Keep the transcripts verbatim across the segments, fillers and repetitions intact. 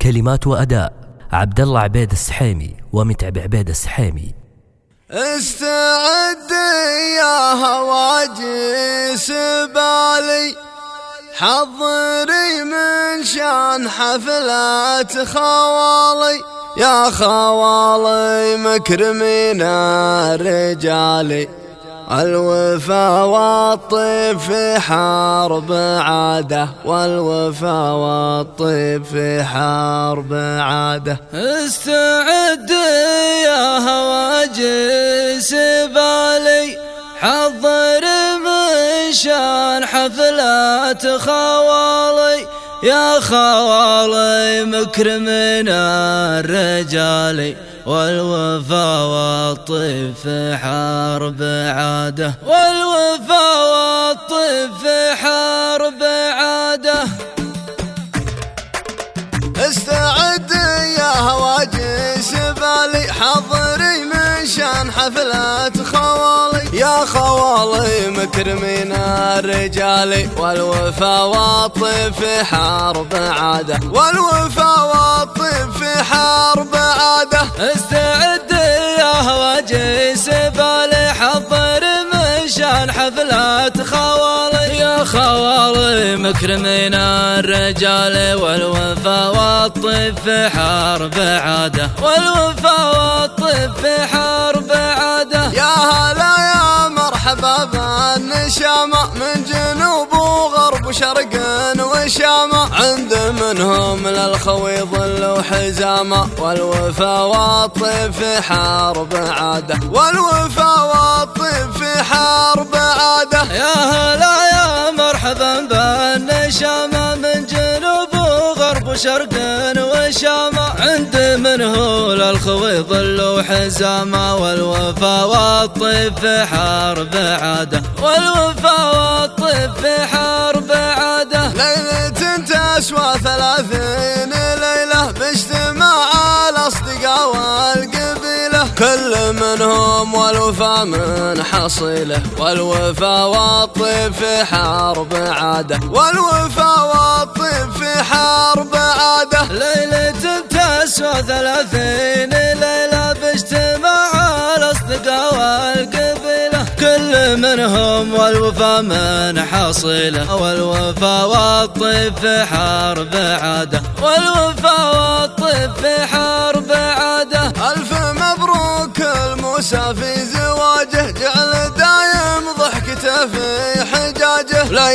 كلمات وأداء عبد الله عبيد السحيمي ومتعب عبيد السحيمي. استعد يا هواجي سبالي، حضري من شان حفلات خوالي، يا خوالي مكرمين رجالي، الوفا والطيب في حرب عاده، والوفا والطيب في حرب عاده. استعد يا هواجي سبالي، حضر من شان حفلات خوالي، يا خوالي مكرمين الرجالي، والوفا والطيب في حرب عاده، والوفا والطيب في حرب عاده. استعد يا هواجي سبالي، حضري من شان حفلات خوالي، يا خوالي مكرمين الرجالي، والوفا والطيب في حرب عاده، والوفا والطيب في حرب عاده. استعد يا هواجي سبالي، حضر من شان حفلات خوالي، يا خوالي مكرمين الرجال، والوفا والطيب في حرب عاده، والوفا والطيب في حرب عاده. يا هلا يا مرحبا بالنشامة، من جنوب وغرب وشرق وشامة، عند منهم للخوي ظل وحزامة، والوفا والطيب في حرب عاده، والوفا والطيب في حرب عاده. يا هلا يا مرحبا بالنشامة، من جنوب وغرب وشرق وشامة، عند منه للخوي ظل وحزامة، والوفا والطيب في حرب عاده، والوفا والطيب في حرب عاده. ليلة تسوى ثلاثين ليلة، باجتماع الأصدقاء والقبيلة، كل منهم والوفا من حصيله، والوفا والطيب في حرب عاده، والوفا والطيب في حرب عاده. ليلة تسوى ثلاثين ليلة، باجتماع الأصدقاء والقبيلة، كل منهم والوفا من حصيله، والوفا والطيب في حرب عاده، والوفا والطيب في حرب عاده. ألف مبروك الموسى في زواجه، جعل دايم ضحكته في حجاجه، لا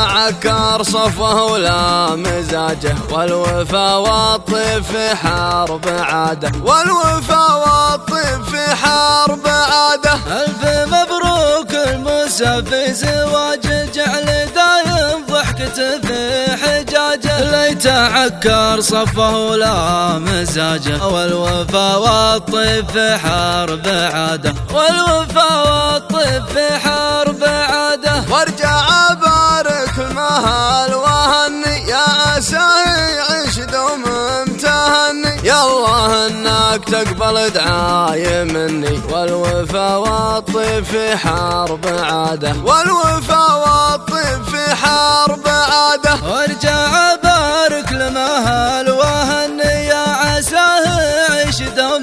يتعكر صفوه ولا مزاجه، والوفا والطيب في حرب عاده، والوفا والطيب في حرب عاده. ألف مبروك الموسى في زواجه، جعل دايم ضحكته في حجاجه، لا يتعكر صفه ولا مزاجه، والوفا والطيب في حرب عاده، والوفا والطيب في حرب عاده. وارجع ابارك المهال وهني، يا عساه يعيش دوم متهني، يا الله انك تقبل دعاي مني، والوفا والطيب في حرب عاده، والوفا والطيب في حرب عاده. وارجع ابارك المهال وهني، يا عساه يعيش دوم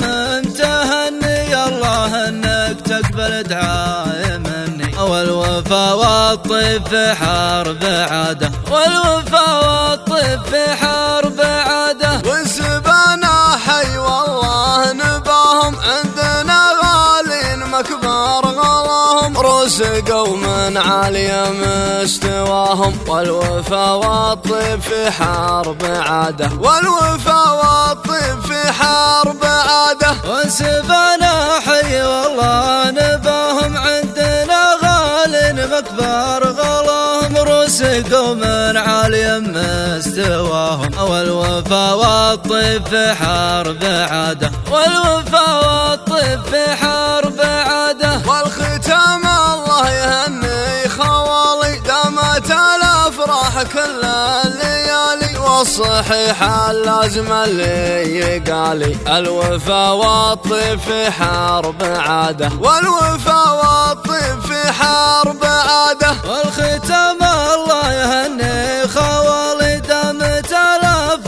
متهني، يا الله انك تقبل دعاي مني، والوفا والطيب في حرب عاده، والوفا والطيب في حرب عاده. وانسبانا حي والله نباهم، عندنا غالين مكبر غلاهم، روس قوم عالية مستواهم، والوفا والطيب في حرب عاده، والوفا والطيب في حرب عاده. وانسبانا حي والله نباهم، عندنا غالين مكبر غلاهم، روس قوم عالية مستواهم، والوفا والطيب في حرب عاده، والوفا والطيب في حرب عاده. والختام الله يهني خوالي، دامت الافراح كل الليالي، والصحيح اللازم اللي يقالي، الوفا والطيب في حرب عاده، والوفا والطيب في حرب عاده. والختام الله يهني خوالي، دامت الافراح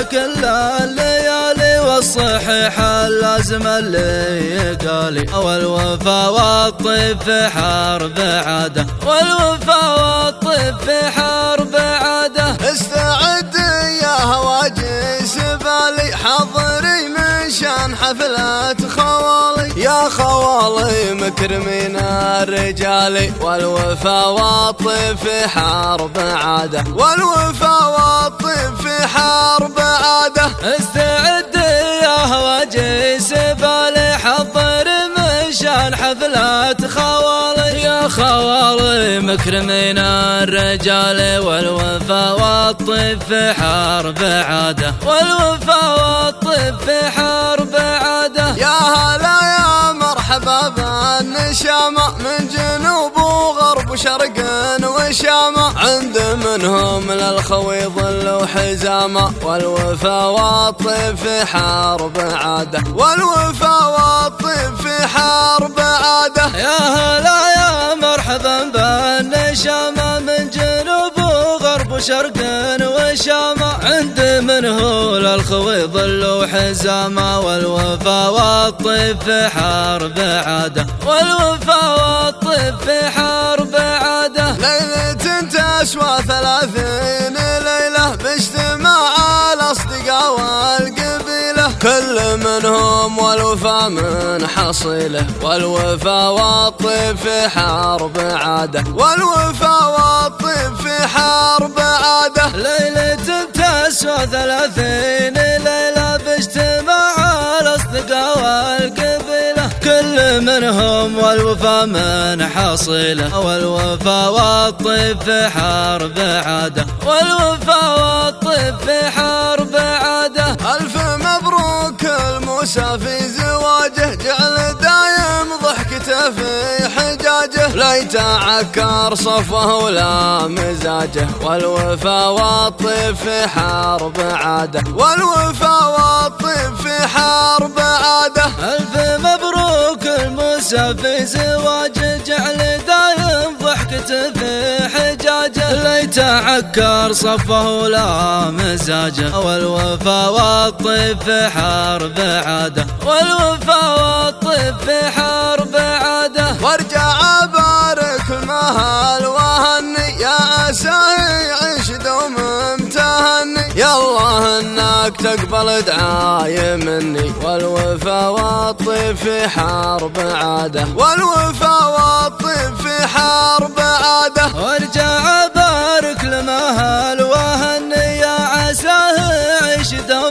كل الليالي والصحيح اللازم اللي يقالي. والوفا والطيب في حرب عاده، والوفا والطيب في حرب عاده. استعد يا هواجس بالي، حضري من شان حفلات خوالي. يا خوالي مكرمين الرجال، والوفا والطيب في حرب عاده، والوفا والطيب في حرب عاده. استعد يا هواجس بالي، حضر من شان حفلات خوالي. يا خوالي مكرمين الرجال، والوفا والطيب في حرب عاده، والوفا والطيب في حرب عاده. يا هلا يا مرحبا بالنشامة، من جنوب وغرب وشرق وشامة. عند منهم للخوي ظل وحزامة، والوفا والطيب في حرب عاده، والوفا والطيب في حرب عاده. يا هلا يا مرحبا بالنشامة، من جنوب وغرب وشرق وشامة. عند منه للخوي ظل وحزامة، والوفا والطيب في حرب عاده، والوفا والطيب في حرب عاده. ليلة تسوى ثلاثين ليلة، باجتماع الأصدقاء والقبيلة. كل منهم والوفا من حصيله، والوفا والطيب في حرب عاده، والوفا والطيب في حرب عاده. ليلة تسوى ثلاثين ليلة، باجتماع الأصدقاء والقبيلة. كل منهم والوفا من حصيله، والوفا والطيب في حرب عاده، والوفا والطيب في حرب عاده. ألف مبروك الموسى في زواجه، جعل دايم ضحكته في حجاجه. لا يتعكر صفه ولا مزاجه، والوفا والطيب في حرب عاده، والوفا والطيب في حرب عاده. ألف مبروك الموسى في زواجه، جعل دايم ضحكته في حجاجه. لا يتعكر صفه ولا مزاجه، والوفا والطيب في حرب عاده، والوفا والطيب في حرب عاده. وارجع ابارك المهال وهني، يا عساه يعيش دوم متهني. يا الله انك تقبل دعاي مني، والوفا والطيب في حرب عاده، والوفا والطيب في حرب عاده. وارجع ابارك المهال وهني، يا عساه يعيش دوم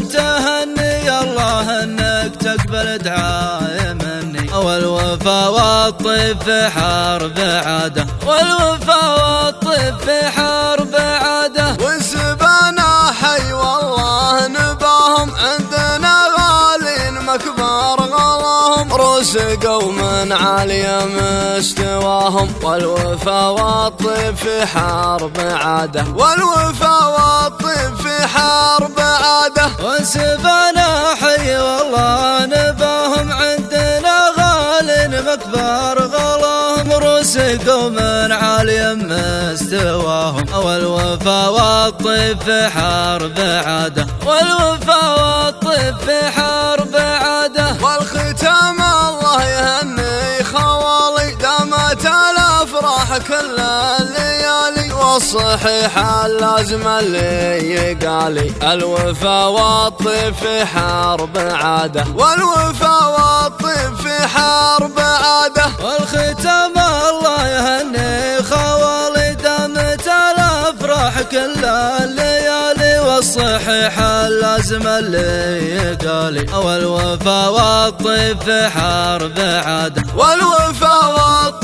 متهني. يا الله انك تقبل دعاي مني، والوفا والطيب في حرب عاده، والوفا والطيب في حرب عاده. وانسبانا حي والله نباهم، عندنا غالين مكبر غلاهم. روس قوم عالية مستواهم، والوفا والطيب في حرب عاده، والوفا والطيب في حرب عاده. وانسبانا حي والله نباهم، عندنا غالين مكبر غلاهم. روس قوم عالية مستواهم، والوفا والطيب في حرب عاده، والوفا والطيب في حرب عاده. والختام الله يهني خوالي، دامت الافراح كل الليالي. والصحيح اللازم اللي يقالي، الوفا والطيب في حرب عاده، والوفا والطيب في حرب عاده. والختام الله يهني خوالي، دامت الافراح كل الليالي. والصحيح اللازم اللي يقالي، والوفا والطيب في حرب عاده، والوفا والطيب